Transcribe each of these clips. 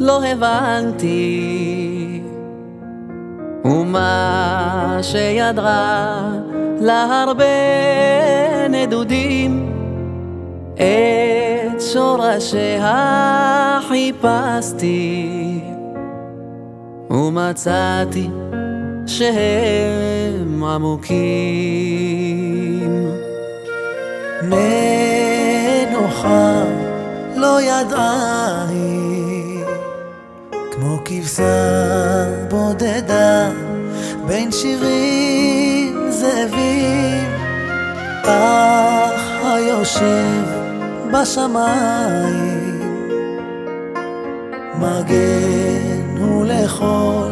לא הבנתי, ומה שידרה להרבה נדודים, את שורשיה חיפשתי ומצאתי שהם עמוקים. מנוחה לא ידעה היא, כמו כבשה בודדה בין שירים זאבים, אך היושב בשמיים מגן הוא לכל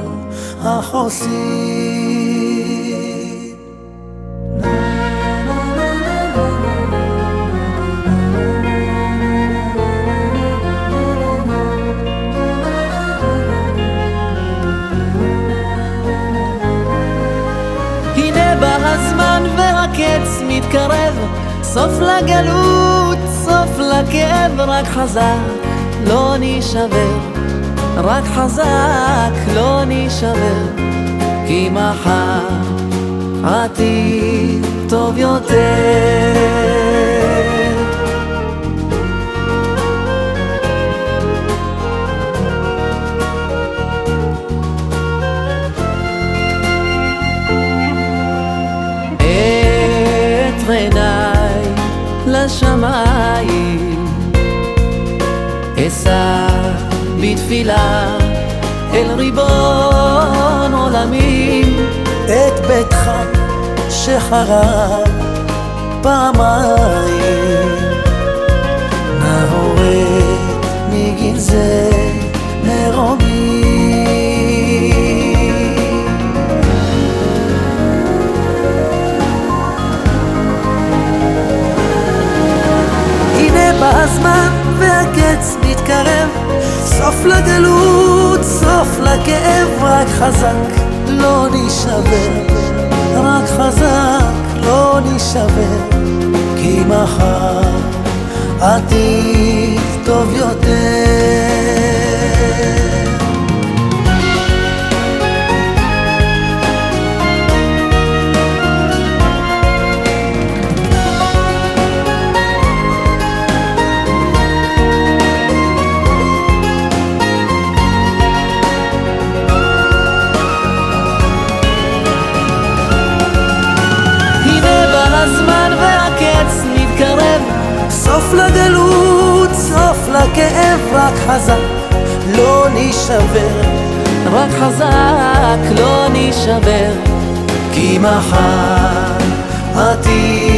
החוסים. הנה בא הזמן והקץ מתקרב, סוף לגלות, סוף לכאב, רק חזק לא נשבר, רק חזק לא נשבר, כי מחר עתיד טוב יותר. את עיניי לשמיים אשא בתפילה אל ריבון עולמים, את ביתך שחרב פעמיים נא הורד מגיל זה מרומים. הנה בא הזמן והקץ מתקרב, סוף לגלות, סוף לכאב, רק חזק לא נשבר, רק חזק לא נשבר, כי מחר עתיד טוב יותר. סוף לגלות, סוף לכאב, רק חזק לא נשבר, רק חזק לא נשבר, כי מחר עתיד